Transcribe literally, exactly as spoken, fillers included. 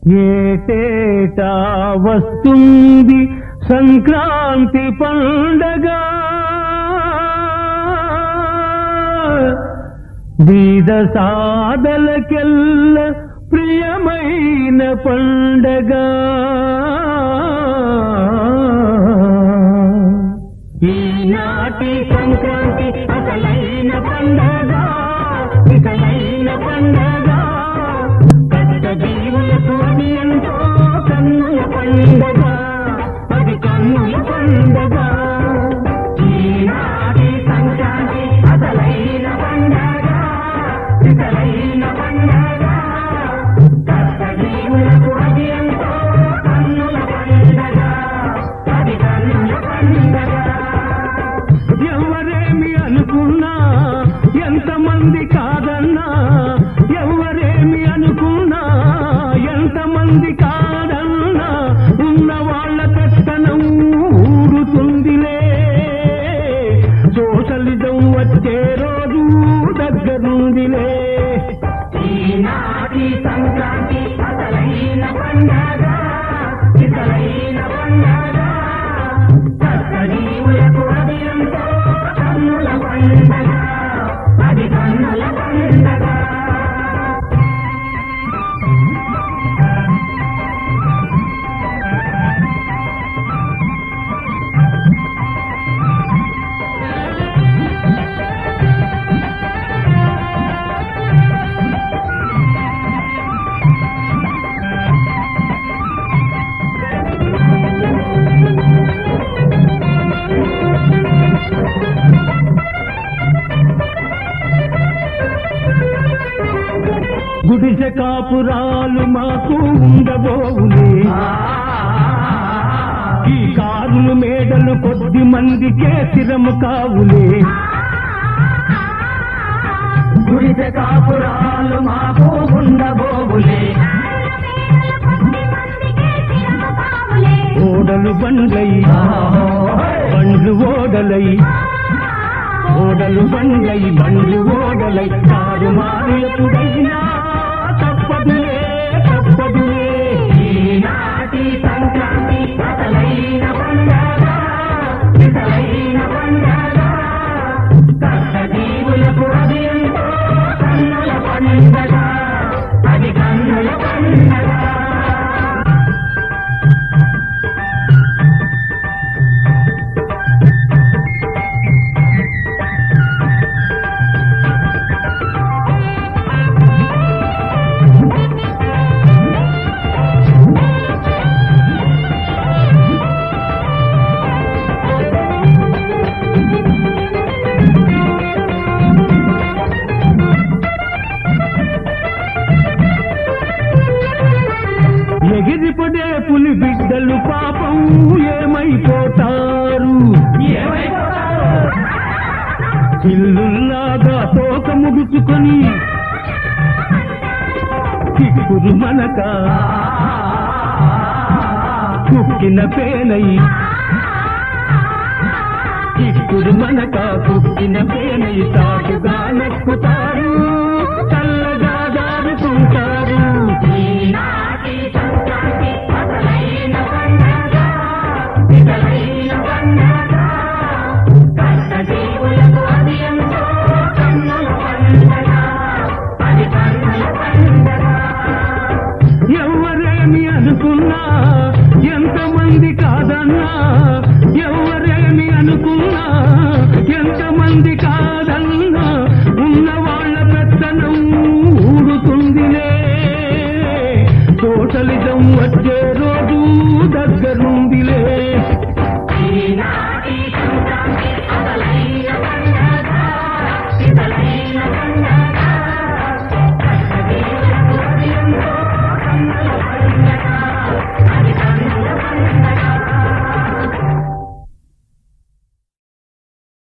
ఏటేటా వస్తుంది సంక్రాంతి పండగ, బీద సాదలకెల్ల ప్రియమైన పండగ. ఈనాటి సంక్రాంతి అసలైన పండగ, ఇసలైన పండగ. కష్ట జీవులకు అది ఎంతో కన్నుల పండగ, అది కన్నుల పండగ. ఈనాటి సంక్రాంతి అసలైన పండగ, ఇసలైన పండగ. కష్ట జీవులకు అది ఎంతో కన్నుల పండగ, అది కన్నుల పండగ. ఎవరేమి అనుకున్నా, ఎంతమంది కాదన్నా, ఎవరేమి అనుకున్నా, ఎంతమంది కాదన్నా, ఉన్న వాళ్ళ కష్టనం ఊరుతుందిలే. సోషలిజం వచ్చే రోజు దగ్గరుందిలే. ఈనాటి సంక్రాంతి అసలైన పండగ, ఇసలైన పండగ. కష్టజీవులకు అది ఎంతో కన్నుల పండగ, అది కన్నుల పండగ. గుడిసె కాపురాలు మాకు ఉండబోవులే, ఈ కారులు మేడలు కొద్ది మందికే స్థిరము కావులే. గుడిసె కాపురాలు మాకు ఉండబోవులే, ఓడలు బండ్లై బండ్లు ఓడలై, ఓడలు బండ్లై బండ్లు ఓడలై. కారు మారు ఎప్పుడైనా తప్పదులే, తప్పదులే. ఈనాటి సంక్రాంతి అసలైన పండగ, ఇసలైన పండగ. కష్ట జీవులకు అది ఎంతో కన్నుల పండగ, అది కన్నుల పండగ. ఎగిరిపడే పులి బిడ్డలు పాపం ఏమైపోతారు, పిల్లుల్లాగా తోక ముడుచుకొని చిక్కురు మనక కుక్కిన పేనై, చిక్కురు మనక కుక్కిన పేనై సాటుగా నొక్కుతారు.